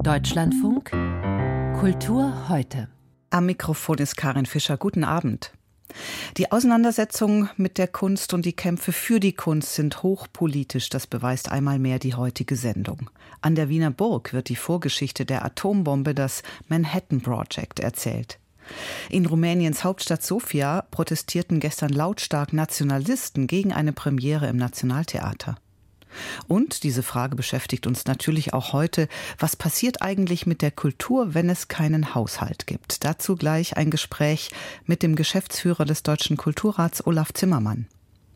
Deutschlandfunk Kultur heute. Am Mikrofon ist Karin Fischer. Guten Abend. Die Auseinandersetzung mit der Kunst und die Kämpfe für die Kunst sind hochpolitisch. Das beweist einmal mehr die heutige Sendung. An der Wiener Burg wird die Vorgeschichte der Atombombe, das Manhattan Project, erzählt. In Rumäniens Hauptstadt Sofia protestierten gestern lautstark Nationalisten gegen eine Premiere im Nationaltheater. Und diese Frage beschäftigt uns natürlich auch heute. Was passiert eigentlich mit der Kultur, wenn es keinen Haushalt gibt? Dazu gleich ein Gespräch mit dem Geschäftsführer des Deutschen Kulturrats, Olaf Zimmermann.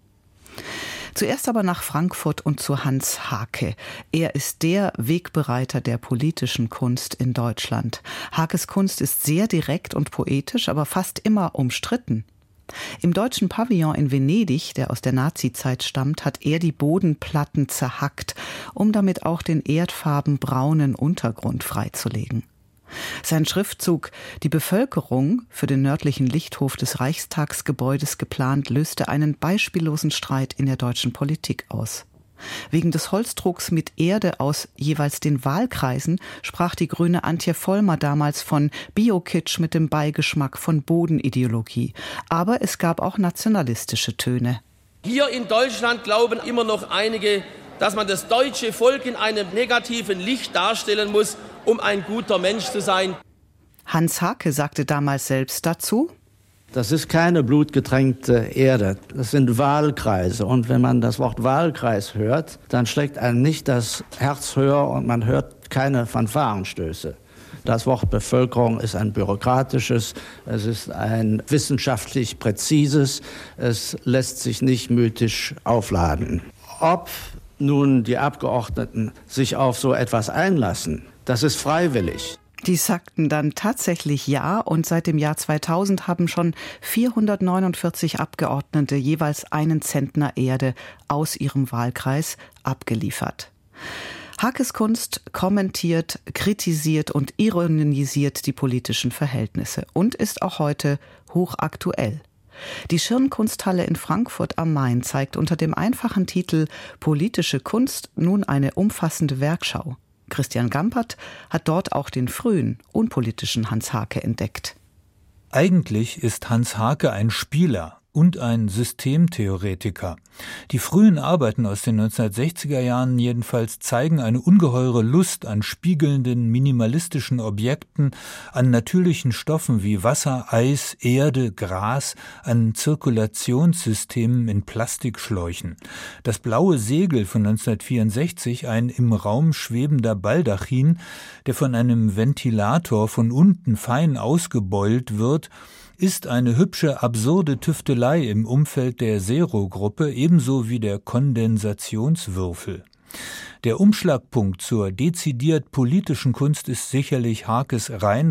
Zuerst aber nach Frankfurt und zu Hans Haacke. Er ist der Wegbereiter der politischen Kunst in Deutschland. Haakes Kunst ist sehr direkt und poetisch, aber fast immer umstritten. Im deutschen Pavillon in Venedig, der aus der Nazizeit stammt, hat er die Bodenplatten zerhackt, um damit auch den erdfarbenbraunen Untergrund freizulegen. Sein Schriftzug »Die Bevölkerung«, für den nördlichen Lichthof des Reichstagsgebäudes geplant, löste einen beispiellosen Streit in der deutschen Politik aus. Wegen des Holzdrucks mit Erde aus jeweils den Wahlkreisen sprach die Grüne Antje Vollmer damals von Bio-Kitsch mit dem Beigeschmack von Bodenideologie. Aber es gab auch nationalistische Töne. Hier in Deutschland glauben immer noch einige, dass man das deutsche Volk in einem negativen Licht darstellen muss, um ein guter Mensch zu sein. Hans Haacke sagte damals selbst dazu: Das ist keine blutgetränkte Erde, das sind Wahlkreise. Und wenn man das Wort Wahlkreis hört, dann schlägt einem nicht das Herz höher und man hört keine Fanfarenstöße. Das Wort Bevölkerung ist ein bürokratisches, es ist ein wissenschaftlich präzises, es lässt sich nicht mythisch aufladen. Ob nun die Abgeordneten sich auf so etwas einlassen, das ist freiwillig. Die sagten dann tatsächlich ja, und seit dem Jahr 2000 haben schon 449 Abgeordnete jeweils einen Zentner Erde aus ihrem Wahlkreis abgeliefert. Haakes Kunst kommentiert, kritisiert und ironisiert die politischen Verhältnisse und ist auch heute hochaktuell. Die Schirnkunsthalle in Frankfurt am Main zeigt unter dem einfachen Titel »Politische Kunst« nun eine umfassende Werkschau. Christian Gampert hat dort auch den frühen, unpolitischen Hans Haacke entdeckt. Eigentlich ist Hans Haacke ein Spieler und ein Systemtheoretiker. Die frühen Arbeiten aus den 1960er Jahren jedenfalls zeigen eine ungeheure Lust an spiegelnden, minimalistischen Objekten, an natürlichen Stoffen wie Wasser, Eis, Erde, Gras, an Zirkulationssystemen in Plastikschläuchen. Das blaue Segel von 1964, ein im Raum schwebender Baldachin, der von einem Ventilator von unten fein ausgebeult wird, ist eine hübsche, absurde Tüftelei im Umfeld der Zero-Gruppe, ebenso wie der Kondensationswürfel. Der Umschlagpunkt zur dezidiert politischen Kunst ist sicherlich Haakes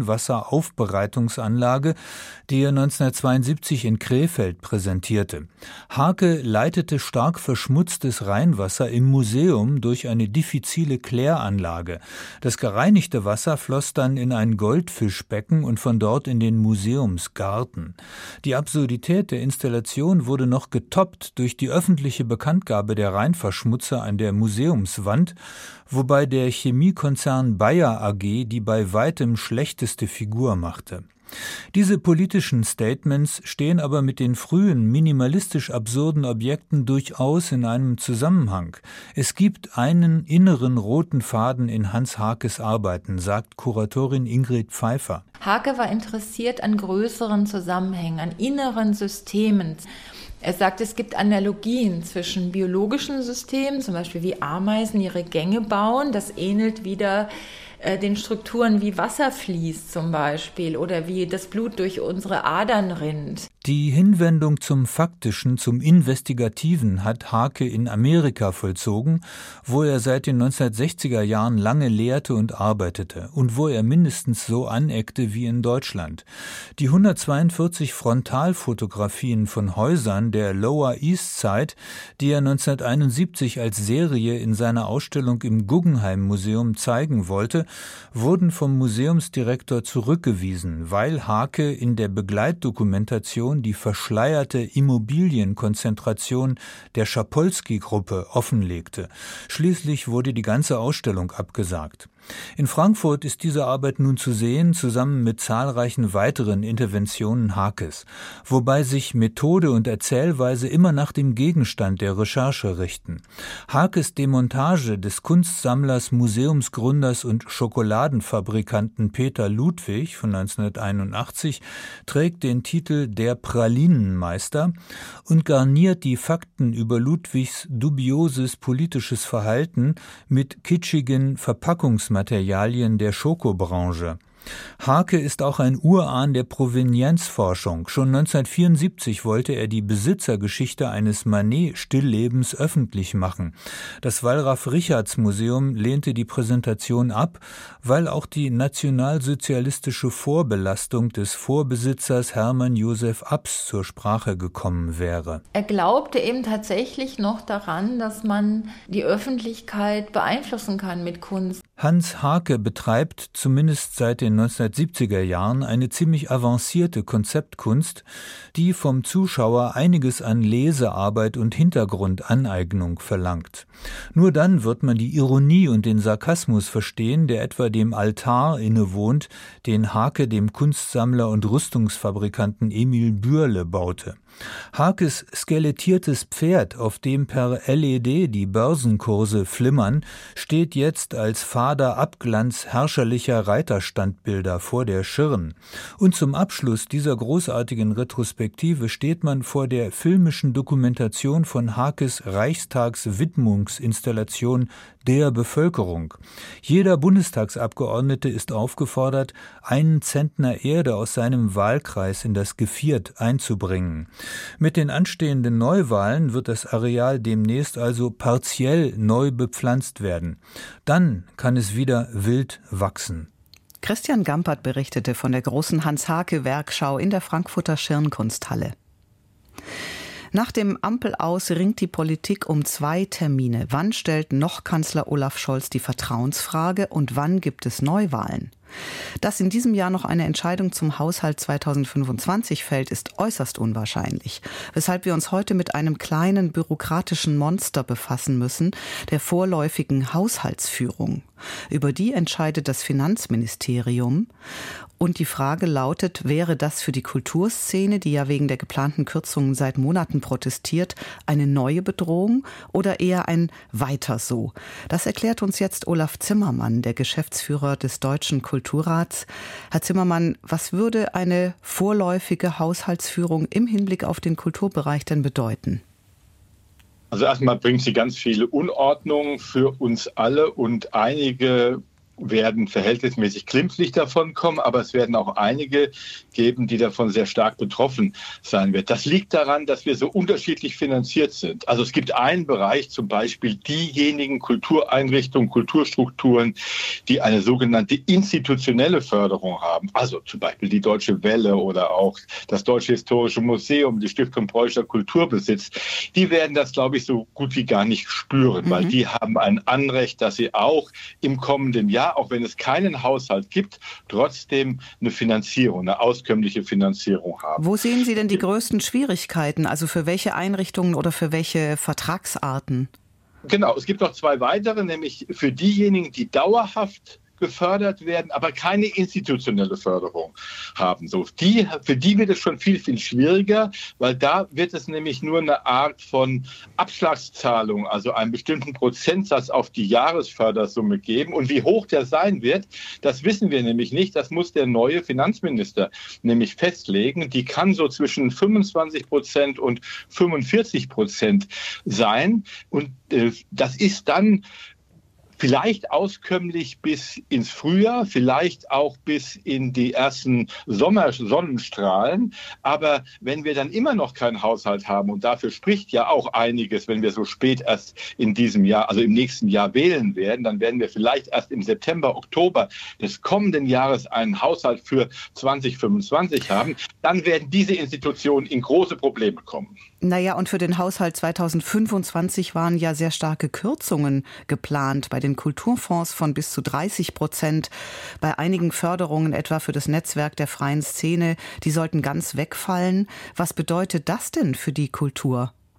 Rheinwasseraufbereitungsanlage, die er 1972 in Krefeld präsentierte. Haacke leitete stark verschmutztes Rheinwasser im Museum durch eine diffizile Kläranlage. Das gereinigte Wasser floss dann in ein Goldfischbecken und von dort in den Museumsgarten. Die Absurdität der Installation wurde noch getoppt durch die öffentliche Bekanntgabe der Rheinverschmutzer an der Museumswand, wobei der Chemiekonzern Bayer AG die bei weitem schlechteste Figur machte. Diese politischen Statements stehen aber mit den frühen, minimalistisch absurden Objekten durchaus in einem Zusammenhang. Es gibt einen inneren roten Faden in Hans Haakes Arbeiten, sagt Kuratorin Ingrid Pfeiffer. Haacke war interessiert an größeren Zusammenhängen, an inneren Systemen. Er sagt, es gibt Analogien zwischen biologischen Systemen, zum Beispiel wie Ameisen ihre Gänge bauen. Das ähnelt wieder den Strukturen wie Wasser fließt zum Beispiel oder wie das Blut durch unsere Adern rinnt. Die Hinwendung zum Faktischen, zum Investigativen hat Haacke in Amerika vollzogen, wo er seit den 1960er Jahren lange lehrte und arbeitete und wo er mindestens so aneckte wie in Deutschland. Die 142 Frontalfotografien von Häusern der Lower East Side, die er 1971 als Serie in seiner Ausstellung im Guggenheim Museum zeigen wollte, wurden vom Museumsdirektor zurückgewiesen, weil Haacke in der Begleitdokumentation die verschleierte Immobilienkonzentration der Schapolsky-Gruppe offenlegte. Schließlich wurde die ganze Ausstellung abgesagt. In Frankfurt ist diese Arbeit nun zu sehen, zusammen mit zahlreichen weiteren Interventionen Hakes, wobei sich Methode und Erzählweise immer nach dem Gegenstand der Recherche richten. Hakes Demontage des Kunstsammlers, Museumsgründers und Schokoladenfabrikanten Peter Ludwig von 1981 trägt den Titel Der Pralinenmeister und garniert die Fakten über Ludwigs dubioses politisches Verhalten mit kitschigen Verpackungsmaterialien der Schokobranche. Hake ist auch ein Urahn der Provenienzforschung. Schon 1974 wollte er die Besitzergeschichte eines Manet-Stilllebens öffentlich machen. Das Wallraf-Richartz-Museum lehnte die Präsentation ab, weil auch die nationalsozialistische Vorbelastung des Vorbesitzers Hermann Josef Abs zur Sprache gekommen wäre. Er glaubte eben tatsächlich noch daran, dass man die Öffentlichkeit beeinflussen kann mit Kunst. Hans Hake betreibt zumindest seit den 1970er Jahren eine ziemlich avancierte Konzeptkunst, die vom Zuschauer einiges an Lesearbeit und Hintergrundaneignung verlangt. Nur dann wird man die Ironie und den Sarkasmus verstehen, der etwa dem Altar innewohnt, den Hake dem Kunstsammler und Rüstungsfabrikanten Emil Bürle baute. Hakes skelettiertes Pferd, auf dem per LED die Börsenkurse flimmern, steht jetzt als fader Abglanz herrscherlicher Reiterstandbilder vor der Schirn. Und zum Abschluss dieser großartigen Retrospektive steht man vor der filmischen Dokumentation von Hakes Reichstagswidmungsinstallation der Bevölkerung. Jeder Bundestagsabgeordnete ist aufgefordert, einen Zentner Erde aus seinem Wahlkreis in das Geviert einzubringen. Mit den anstehenden Neuwahlen wird das Areal demnächst also partiell neu bepflanzt werden. Dann kann es wieder wild wachsen. Christian Gampert berichtete von der großen Hans-Hake-Werkschau in der Frankfurter Schirnkunsthalle. Nach dem Ampel-Aus ringt die Politik um 2 Termine. Wann stellt noch Kanzler Olaf Scholz die Vertrauensfrage und wann gibt es Neuwahlen? Dass in diesem Jahr noch eine Entscheidung zum Haushalt 2025 fällt, ist äußerst unwahrscheinlich, weshalb wir uns heute mit einem kleinen bürokratischen Monster befassen müssen, der vorläufigen Haushaltsführung. Über die entscheidet das Finanzministerium. Und die Frage lautet, wäre das für die Kulturszene, die ja wegen der geplanten Kürzungen seit Monaten protestiert, eine neue Bedrohung oder eher ein Weiter so? Das erklärt uns jetzt Olaf Zimmermann, der Geschäftsführer des Deutschen Kulturrats. Herr Zimmermann, was würde eine vorläufige Haushaltsführung im Hinblick auf den Kulturbereich denn bedeuten? Also erstmal bringt sie ganz viele Unordnung für uns alle und einige werden verhältnismäßig glimpflich davon kommen, aber es werden auch einige geben, die davon sehr stark betroffen sein werden. Das liegt daran, dass wir so unterschiedlich finanziert sind. Also es gibt einen Bereich, zum Beispiel diejenigen Kultureinrichtungen, Kulturstrukturen, die eine sogenannte institutionelle Förderung haben. Also zum Beispiel die Deutsche Welle oder auch das Deutsche Historische Museum, die Stiftung Preußischer Kulturbesitz. Die werden das, glaube ich, so gut wie gar nicht spüren, weil die haben ein Anrecht, dass sie auch im kommenden Jahr, auch wenn es keinen Haushalt gibt, trotzdem eine Finanzierung, eine auskömmliche Finanzierung haben. Wo sehen Sie denn die größten Schwierigkeiten? Also für welche Einrichtungen oder für welche Vertragsarten? Genau, es gibt noch 2 weitere, nämlich für diejenigen, die dauerhaft gefördert werden, aber keine institutionelle Förderung haben. Für die wird es schon viel, viel schwieriger, weil da wird es nämlich nur eine Art von Abschlagszahlung, also einen bestimmten Prozentsatz auf die Jahresfördersumme geben. Und wie hoch der sein wird, das wissen wir nämlich nicht. Das muss der neue Finanzminister nämlich festlegen. Die kann so zwischen 25% und 45% sein. Und das ist dann vielleicht auskömmlich bis ins Frühjahr, vielleicht auch bis in die ersten Sommersonnenstrahlen. Aber wenn wir dann immer noch keinen Haushalt haben, und dafür spricht ja auch einiges, wenn wir so spät erst in diesem Jahr, also im nächsten Jahr wählen werden, dann werden wir vielleicht erst im September, Oktober des kommenden Jahres einen Haushalt für 2025 haben, dann werden diese Institutionen in große Probleme kommen. Naja, und für den Haushalt 2025 waren ja sehr starke Kürzungen geplant bei den Kulturfonds von bis zu 30%. Bei einigen Förderungen, etwa für das Netzwerk der freien Szene, die sollten ganz wegfallen. Was bedeutet das denn für die Kultur?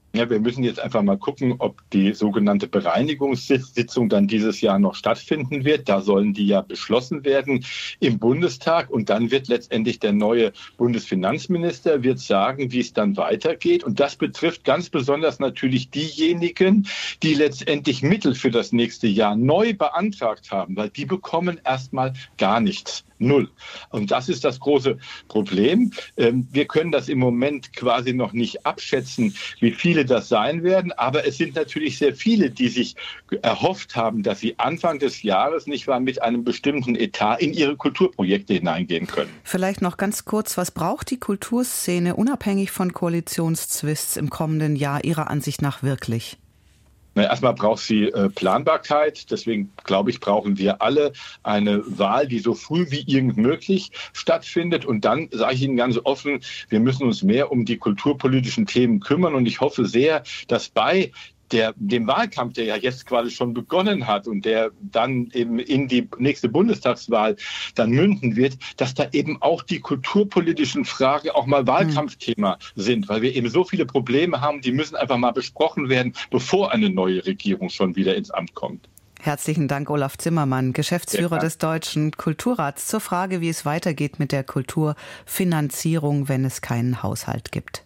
Ja, wir müssen jetzt einfach mal gucken, ob die sogenannte Bereinigungssitzung dann dieses Jahr noch stattfinden wird. Da sollen die ja beschlossen werden im Bundestag. Und dann wird letztendlich der neue Bundesfinanzminister wird sagen, wie es dann weitergeht. Und das betrifft ganz besonders natürlich diejenigen, die letztendlich Mittel für das nächste Jahr neu beantragt haben, weil die bekommen erstmal gar nichts. Null. Und das ist das große Problem. Wir können das im Moment quasi noch nicht abschätzen, wie viele das sein werden. Aber es sind natürlich sehr viele, die sich erhofft haben, dass sie Anfang des Jahres nicht wahr mit einem bestimmten Etat in ihre Kulturprojekte hineingehen können. Vielleicht noch ganz kurz, was braucht die Kulturszene unabhängig von Koalitionszwists im kommenden Jahr Ihrer Ansicht nach wirklich? Erstmal braucht sie Planbarkeit. Deswegen, glaube ich, brauchen wir alle eine Wahl, die so früh wie irgend möglich stattfindet. Und dann sage ich Ihnen ganz offen, wir müssen uns mehr um die kulturpolitischen Themen kümmern. Und ich hoffe sehr, dass bei dem Wahlkampf, der ja jetzt quasi schon begonnen hat und der dann eben in die nächste Bundestagswahl dann münden wird, dass da eben auch die kulturpolitischen Fragen auch mal Wahlkampfthema sind, weil wir eben so viele Probleme haben, die müssen einfach mal besprochen werden, bevor eine neue Regierung schon wieder ins Amt kommt. Herzlichen Dank, Olaf Zimmermann, Geschäftsführer des Deutschen Kulturrats, zur Frage, wie es weitergeht mit der Kulturfinanzierung, wenn es keinen Haushalt gibt.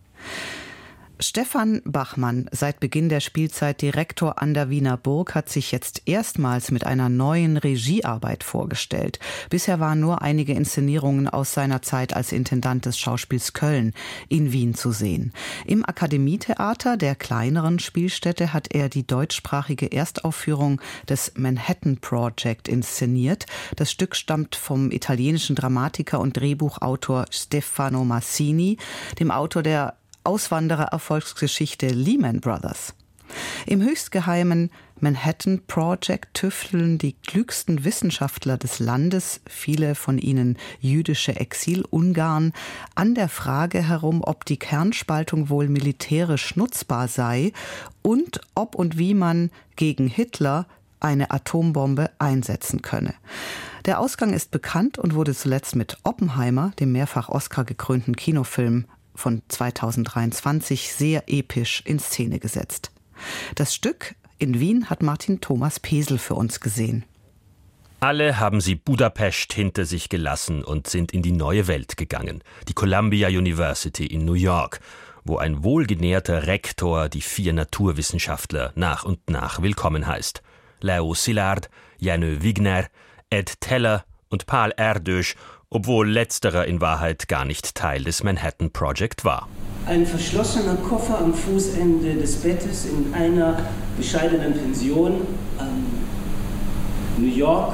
Stefan Bachmann, seit Beginn der Spielzeit Direktor an der Wiener Burg, hat sich jetzt erstmals mit einer neuen Regiearbeit vorgestellt. Bisher waren nur einige Inszenierungen aus seiner Zeit als Intendant des Schauspiels Köln in Wien zu sehen. Im Akademietheater, der kleineren Spielstätte, hat er die deutschsprachige Erstaufführung des Manhattan Project inszeniert. Das Stück stammt vom italienischen Dramatiker und Drehbuchautor Stefano Massini, dem Autor der Auswanderer-Erfolgsgeschichte Lehman Brothers. Im höchstgeheimen Manhattan Project tüfteln die klügsten Wissenschaftler des Landes, viele von ihnen jüdische Exil-Ungarn, an der Frage herum, ob die Kernspaltung wohl militärisch nutzbar sei und ob und wie man gegen Hitler eine Atombombe einsetzen könne. Der Ausgang ist bekannt und wurde zuletzt mit Oppenheimer, dem mehrfach Oscar gekrönten Kinofilm von 2023, sehr episch in Szene gesetzt. Das Stück in Wien hat Martin Thomas Pesel für uns gesehen. Alle haben sie Budapest hinter sich gelassen und sind in die neue Welt gegangen. Die Columbia University in New York, wo ein wohlgenährter Rektor die 4 Naturwissenschaftler nach und nach willkommen heißt. Leo Szilard, Jenő Wigner, Ed Teller und Pál Erdős, obwohl letzterer in Wahrheit gar nicht Teil des Manhattan Project war. Ein verschlossener Koffer am Fußende des Bettes in einer bescheidenen Pension New York,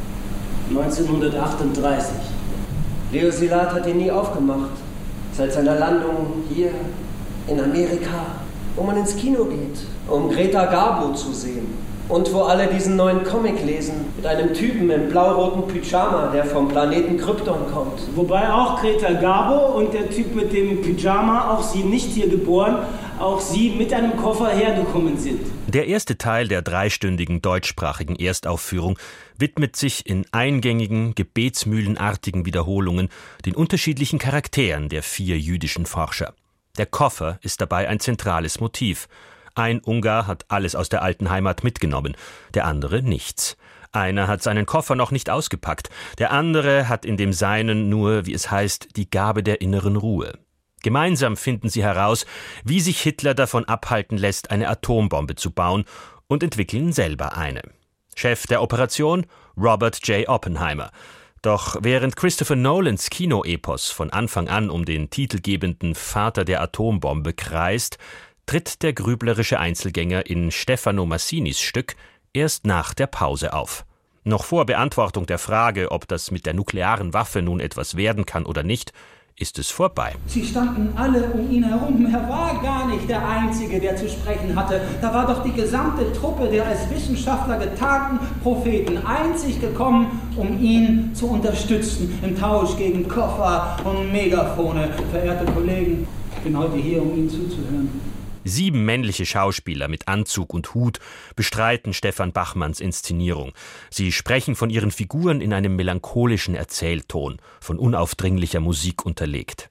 1938. Leo Szilard hat ihn nie aufgemacht. Seit seiner Landung hier in Amerika, wo man ins Kino geht, um Greta Garbo zu sehen. Und wo alle diesen neuen Comic lesen, mit einem Typen im blau-roten Pyjama, der vom Planeten Krypton kommt. Wobei auch Greta Garbo und der Typ mit dem Pyjama, auch sie nicht hier geboren, auch sie mit einem Koffer hergekommen sind. Der erste Teil der 3-stündigen deutschsprachigen Erstaufführung widmet sich in eingängigen, gebetsmühlenartigen Wiederholungen den unterschiedlichen Charakteren der 4 jüdischen Forscher. Der Koffer ist dabei ein zentrales Motiv. Ein Ungar hat alles aus der alten Heimat mitgenommen, der andere nichts. Einer hat seinen Koffer noch nicht ausgepackt, der andere hat in dem Seinen nur, wie es heißt, die Gabe der inneren Ruhe. Gemeinsam finden sie heraus, wie sich Hitler davon abhalten lässt, eine Atombombe zu bauen, und entwickeln selber eine. Chef der Operation Robert J. Oppenheimer. Doch während Christopher Nolans Kinoepos von Anfang an um den titelgebenden Vater der Atombombe kreist, tritt der grüblerische Einzelgänger in Stefano Massinis Stück erst nach der Pause auf. Noch vor Beantwortung der Frage, ob das mit der nuklearen Waffe nun etwas werden kann oder nicht, ist es vorbei. Sie standen alle um ihn herum. Er war gar nicht der Einzige, der zu sprechen hatte. Da war doch die gesamte Truppe der als Wissenschaftler getarnten Propheten einzig gekommen, um ihn zu unterstützen. Im Tausch gegen Koffer und Megafone. Verehrte Kollegen, ich bin heute hier, um Ihnen zuzuhören. 7 männliche Schauspieler mit Anzug und Hut bestreiten Stefan Bachmanns Inszenierung. Sie sprechen von ihren Figuren in einem melancholischen Erzählton, von unaufdringlicher Musik unterlegt.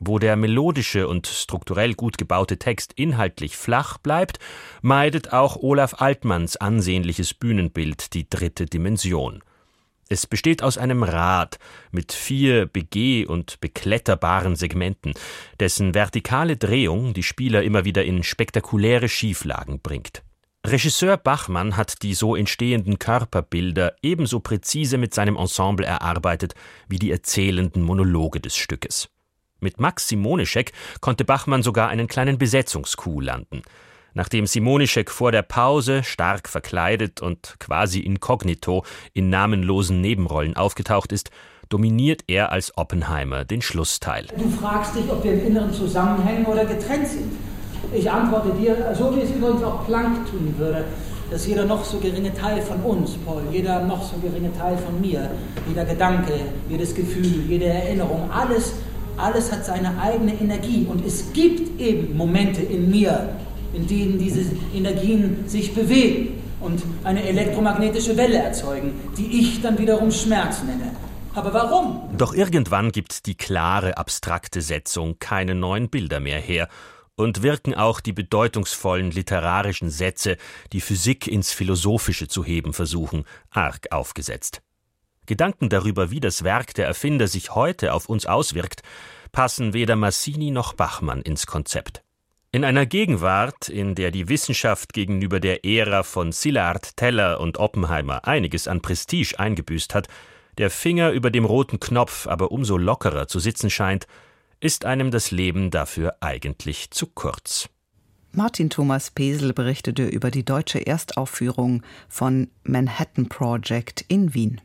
Wo der melodische und strukturell gut gebaute Text inhaltlich flach bleibt, meidet auch Olaf Altmanns ansehnliches Bühnenbild die 3. Dimension. Es besteht aus einem Rad mit 4 begeh- und bekletterbaren Segmenten, dessen vertikale Drehung die Spieler immer wieder in spektakuläre Schieflagen bringt. Regisseur Bachmann hat die so entstehenden Körperbilder ebenso präzise mit seinem Ensemble erarbeitet wie die erzählenden Monologe des Stückes. Mit Max Simonischek konnte Bachmann sogar einen kleinen Besetzungscoup landen. Nachdem Simonischek vor der Pause stark verkleidet und quasi inkognito in namenlosen Nebenrollen aufgetaucht ist, dominiert er als Oppenheimer den Schlussteil. Du fragst dich, ob wir im Inneren zusammenhängen oder getrennt sind. Ich antworte dir, so wie es übrigens auch Planck tun würde, dass jeder noch so geringe Teil von uns, Paul, jeder noch so geringe Teil von mir, jeder Gedanke, jedes Gefühl, jede Erinnerung, alles hat seine eigene Energie. Und es gibt eben Momente in mir, in denen diese Energien sich bewegen und eine elektromagnetische Welle erzeugen, die ich dann wiederum Schmerz nenne. Aber warum? Doch irgendwann gibt die klare, abstrakte Setzung keine neuen Bilder mehr her und wirken auch die bedeutungsvollen literarischen Sätze, die Physik ins Philosophische zu heben versuchen, arg aufgesetzt. Gedanken darüber, wie das Werk der Erfinder sich heute auf uns auswirkt, passen weder Massini noch Bachmann ins Konzept. In einer Gegenwart, in der die Wissenschaft gegenüber der Ära von Szilard, Teller und Oppenheimer einiges an Prestige eingebüßt hat, der Finger über dem roten Knopf aber umso lockerer zu sitzen scheint, ist einem das Leben dafür eigentlich zu kurz. Martin Thomas Pesel berichtete über die deutsche Erstaufführung von Manhattan Project in Wien.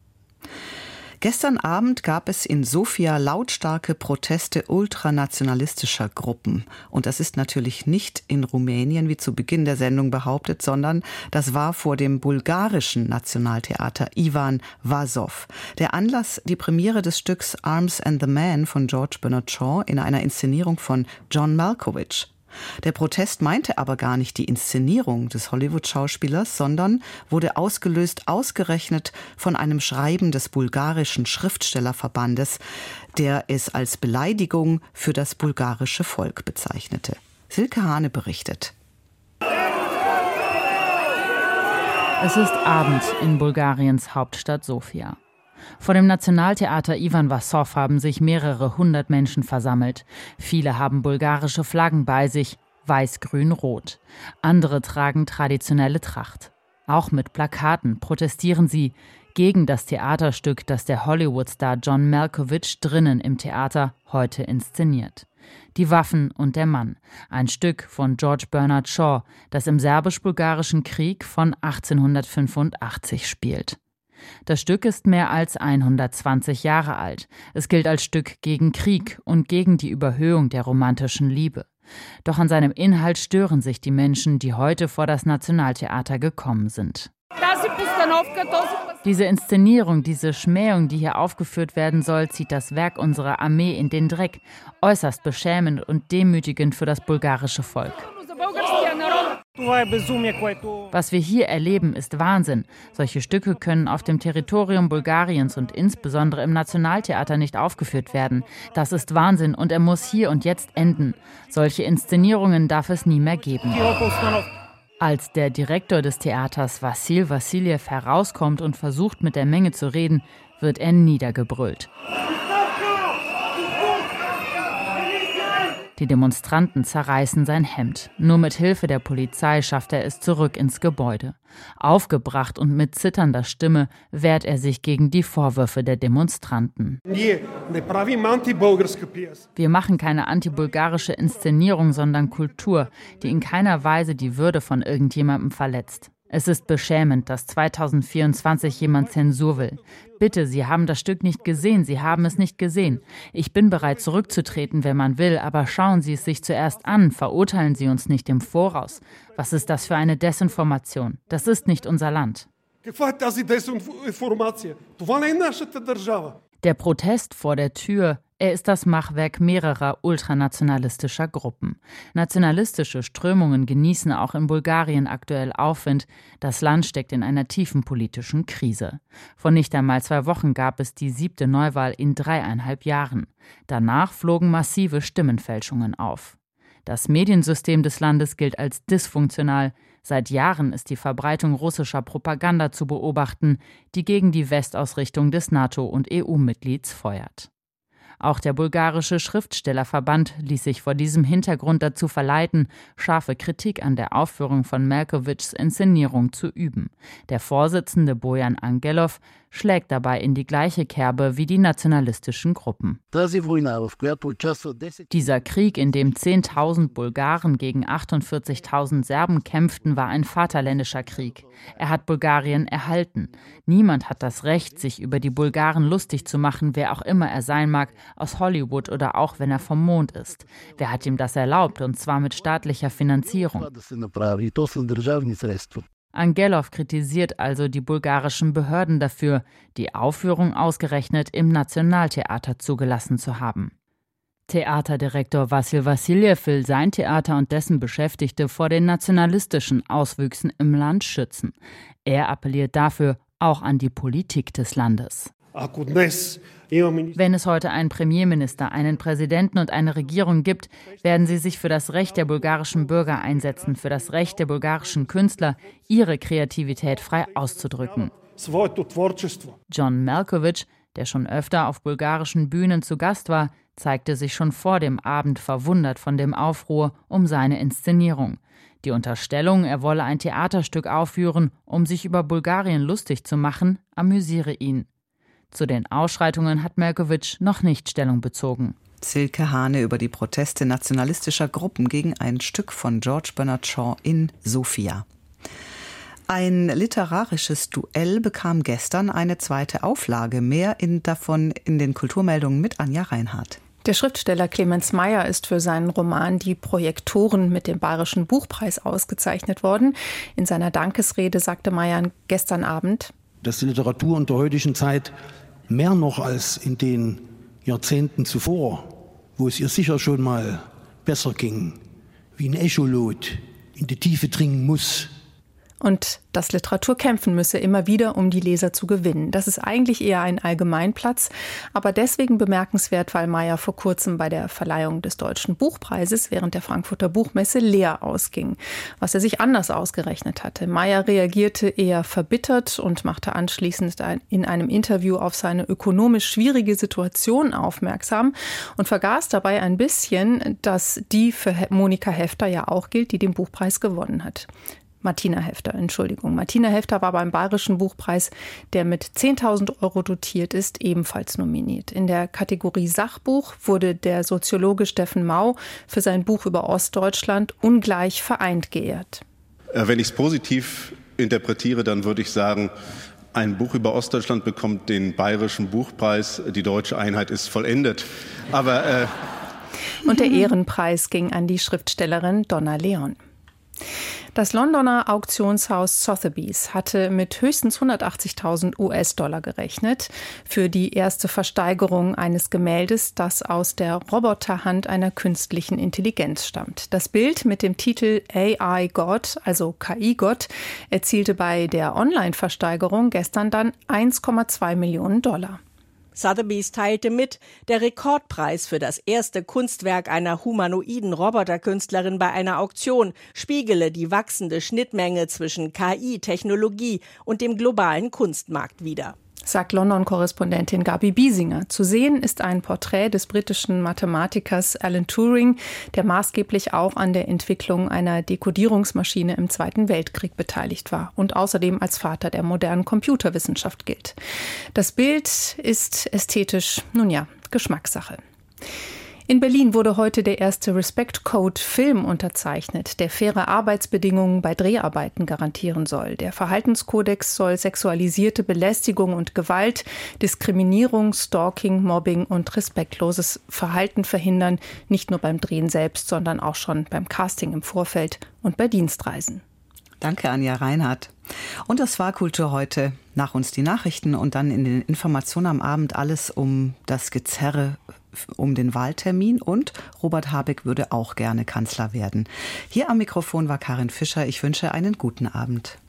Gestern Abend gab es in Sofia lautstarke Proteste ultranationalistischer Gruppen. Und das ist natürlich nicht in Rumänien, wie zu Beginn der Sendung behauptet, sondern das war vor dem bulgarischen Nationaltheater Ivan Vazov. Der Anlass, die Premiere des Stücks Arms and the Man von George Bernard Shaw in einer Inszenierung von John Malkovich. Der Protest meinte aber gar nicht die Inszenierung des Hollywood-Schauspielers, sondern wurde ausgelöst ausgerechnet von einem Schreiben des bulgarischen Schriftstellerverbandes, der es als Beleidigung für das bulgarische Volk bezeichnete. Silke Hane berichtet. Es ist Abend in Bulgariens Hauptstadt Sofia. Vor dem Nationaltheater Ivan Vazov haben sich mehrere hundert Menschen versammelt. Viele haben bulgarische Flaggen bei sich, weiß, grün, rot. Andere tragen traditionelle Tracht. Auch mit Plakaten protestieren sie gegen das Theaterstück, das der Hollywood-Star John Malkovich drinnen im Theater heute inszeniert. Die Waffen und der Mann, ein Stück von George Bernard Shaw, das im Serbisch-Bulgarischen Krieg von 1885 spielt. Das Stück ist mehr als 120 Jahre alt. Es gilt als Stück gegen Krieg und gegen die Überhöhung der romantischen Liebe. Doch an seinem Inhalt stören sich die Menschen, die heute vor das Nationaltheater gekommen sind. Diese Inszenierung, diese Schmähung, die hier aufgeführt werden soll, zieht das Werk unserer Armee in den Dreck. Äußerst beschämend und demütigend für das bulgarische Volk. Was wir hier erleben, ist Wahnsinn. Solche Stücke können auf dem Territorium Bulgariens und insbesondere im Nationaltheater nicht aufgeführt werden. Das ist Wahnsinn und er muss hier und jetzt enden. Solche Inszenierungen darf es nie mehr geben. Als der Direktor des Theaters Vassil Vassiljev herauskommt und versucht, mit der Menge zu reden, wird er niedergebrüllt. Die Demonstranten zerreißen sein Hemd. Nur mit Hilfe der Polizei schafft er es zurück ins Gebäude. Aufgebracht und mit zitternder Stimme wehrt er sich gegen die Vorwürfe der Demonstranten. Wir machen keine antibulgarische Inszenierung, sondern Kultur, die in keiner Weise die Würde von irgendjemandem verletzt. Es ist beschämend, dass 2024 jemand Zensur will. Bitte, Sie haben das Stück nicht gesehen, Sie haben es nicht gesehen. Ich bin bereit, zurückzutreten, wenn man will, aber schauen Sie es sich zuerst an, verurteilen Sie uns nicht im Voraus. Was ist das für eine Desinformation? Das ist nicht unser Land. Der Protest vor der Tür Er ist das Machwerk mehrerer ultranationalistischer Gruppen. Nationalistische Strömungen genießen auch in Bulgarien aktuell Aufwind. Das Land steckt in einer tiefen politischen Krise. Vor nicht einmal 2 Wochen gab es die 7. Neuwahl in 3,5 Jahren. Danach flogen massive Stimmenfälschungen auf. Das Mediensystem des Landes gilt als dysfunktional. Seit Jahren ist die Verbreitung russischer Propaganda zu beobachten, die gegen die Westausrichtung des NATO- und EU-Mitglieds feuert. Auch der bulgarische Schriftstellerverband ließ sich vor diesem Hintergrund dazu verleiten, scharfe Kritik an der Aufführung von Malkovichs Inszenierung zu üben. Der Vorsitzende Bojan Angelov schlägt dabei in die gleiche Kerbe wie die nationalistischen Gruppen. Dieser Krieg, in dem 10.000 Bulgaren gegen 48.000 Serben kämpften, war ein vaterländischer Krieg. Er hat Bulgarien erhalten. Niemand hat das Recht, sich über die Bulgaren lustig zu machen, wer auch immer er sein mag, aus Hollywood oder auch wenn er vom Mond ist. Wer hat ihm das erlaubt, und zwar mit staatlicher Finanzierung? Angelov kritisiert also die bulgarischen Behörden dafür, die Aufführung ausgerechnet im Nationaltheater zugelassen zu haben. Theaterdirektor Wassil Wassiljew will sein Theater und dessen Beschäftigte vor den nationalistischen Auswüchsen im Land schützen. Er appelliert dafür auch an die Politik des Landes. Wenn es heute einen Premierminister, einen Präsidenten und eine Regierung gibt, werden sie sich für das Recht der bulgarischen Bürger einsetzen, für das Recht der bulgarischen Künstler, ihre Kreativität frei auszudrücken. John Malkovich, der schon öfter auf bulgarischen Bühnen zu Gast war, zeigte sich schon vor dem Abend verwundert von dem Aufruhr um seine Inszenierung. Die Unterstellung, er wolle ein Theaterstück aufführen, um sich über Bulgarien lustig zu machen, amüsiere ihn. Zu den Ausschreitungen hat Malkovich noch nicht Stellung bezogen. Silke Hane über die Proteste nationalistischer Gruppen gegen ein Stück von George Bernard Shaw in Sofia. Ein literarisches Duell bekam gestern eine 2. Auflage. Mehr davon in den Kulturmeldungen mit Anja Reinhardt. Der Schriftsteller Clemens Meyer ist für seinen Roman Die Projektoren mit dem Bayerischen Buchpreis ausgezeichnet worden. In seiner Dankesrede sagte Meyer gestern Abend: Dass die Literatur in der heutigen Zeit mehr noch als in den Jahrzehnten zuvor, wo es ihr sicher schon mal besser ging, wie ein Echolot in die Tiefe dringen muss. Und dass Literatur kämpfen müsse, immer wieder, um die Leser zu gewinnen. Das ist eigentlich eher ein Allgemeinplatz, aber deswegen bemerkenswert, weil Meyer vor kurzem bei der Verleihung des Deutschen Buchpreises während der Frankfurter Buchmesse leer ausging, was er sich anders ausgerechnet hatte. Meyer reagierte eher verbittert und machte anschließend in einem Interview auf seine ökonomisch schwierige Situation aufmerksam und vergaß dabei ein bisschen, dass die für Monika Häfter ja auch gilt, die den Buchpreis gewonnen hat. Martina Häfter war beim Bayerischen Buchpreis, der mit 10.000 € dotiert ist, ebenfalls nominiert. In der Kategorie Sachbuch wurde der Soziologe Steffen Mau für sein Buch über Ostdeutschland Ungleich vereint geehrt. Wenn ich es positiv interpretiere, dann würde ich sagen, ein Buch über Ostdeutschland bekommt den Bayerischen Buchpreis. Die deutsche Einheit ist vollendet. Aber und der Ehrenpreis ging an die Schriftstellerin Donna Leon. Das Londoner Auktionshaus Sotheby's hatte mit höchstens 180.000 US-Dollar gerechnet für die erste Versteigerung eines Gemäldes, das aus der Roboterhand einer künstlichen Intelligenz stammt. Das Bild mit dem Titel AI God, also KI-Gott, erzielte bei der Online-Versteigerung gestern dann 1,2 Millionen $. Sotheby's teilte mit, der Rekordpreis für das erste Kunstwerk einer humanoiden Roboterkünstlerin bei einer Auktion spiegele die wachsende Schnittmenge zwischen KI-Technologie und dem globalen Kunstmarkt wider, sagt London-Korrespondentin Gabi Biesinger. Zu sehen ist ein Porträt des britischen Mathematikers Alan Turing, der maßgeblich auch an der Entwicklung einer Dekodierungsmaschine im Zweiten Weltkrieg beteiligt war und außerdem als Vater der modernen Computerwissenschaft gilt. Das Bild ist ästhetisch, Geschmackssache. In Berlin wurde heute der erste Respect-Code-Film unterzeichnet, der faire Arbeitsbedingungen bei Dreharbeiten garantieren soll. Der Verhaltenskodex soll sexualisierte Belästigung und Gewalt, Diskriminierung, Stalking, Mobbing und respektloses Verhalten verhindern, nicht nur beim Drehen selbst, sondern auch schon beim Casting im Vorfeld und bei Dienstreisen. Danke, Anja Reinhardt. Und das war Kultur heute. Nach uns die Nachrichten und dann in den Informationen am Abend alles um das Gezerre um den Wahltermin. Und Robert Habeck würde auch gerne Kanzler werden. Hier am Mikrofon war Karin Fischer. Ich wünsche einen guten Abend.